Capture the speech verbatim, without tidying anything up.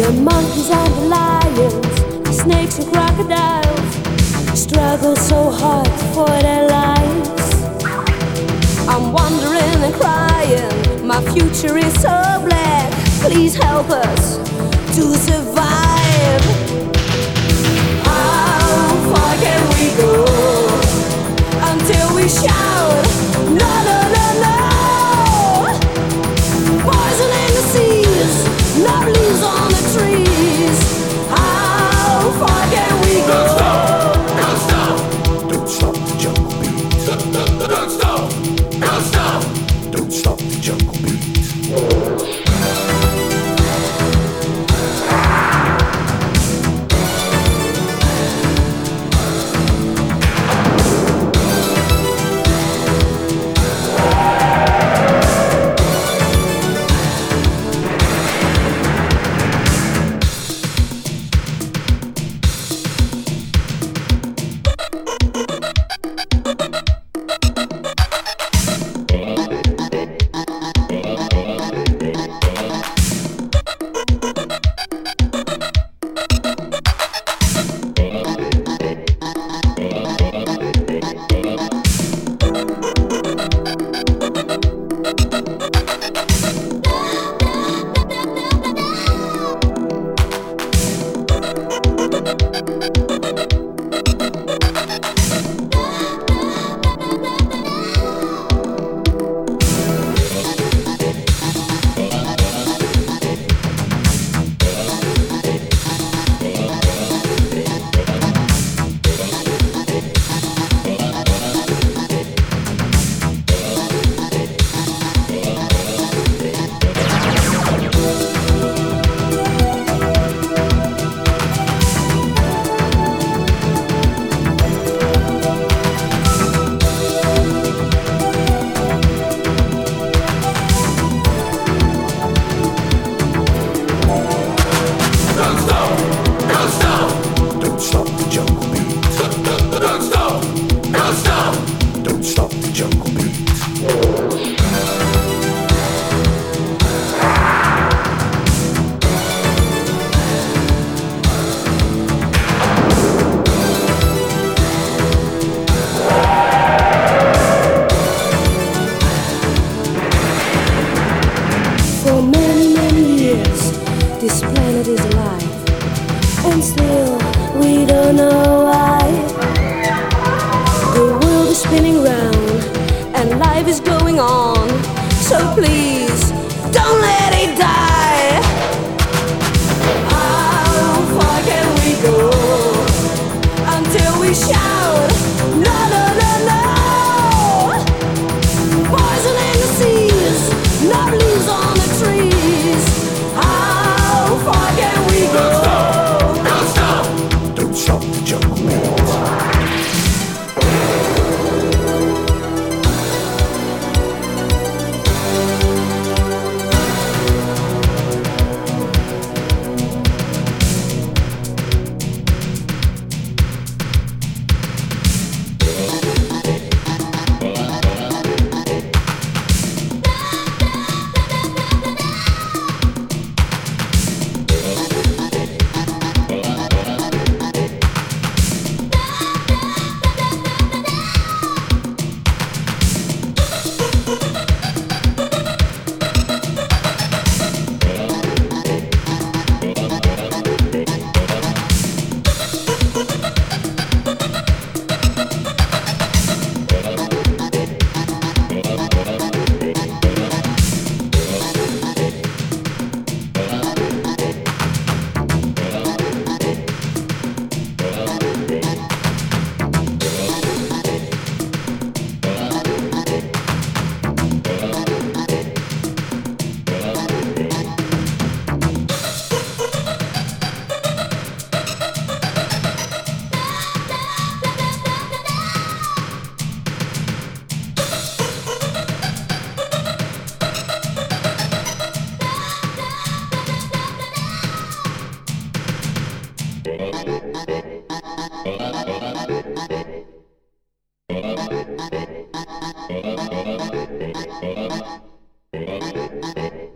The monkeys and the lions, the snakes and crocodiles struggle so hard for their lives. I'm wondering and crying, my future is so black. Please help us to survive. How far can we go until we shout, no, no, no, no? Poison in the seas, no leaves on the trees. How far can we go? Don't stop, don't stop, don't stop the jungle beat. Don't stop, don't stop, don't stop the jungle beat. For many, many years, this planet is alive, and still we don't know why. The world is spinning round, and life is going on. So please, don't let it die. How far can we go until we shout, no, no, no, no? Poison in the seas, no leaves on the trees. How far can we go? Don't stop, don't stop, don't stop the jungle beat. Thank you.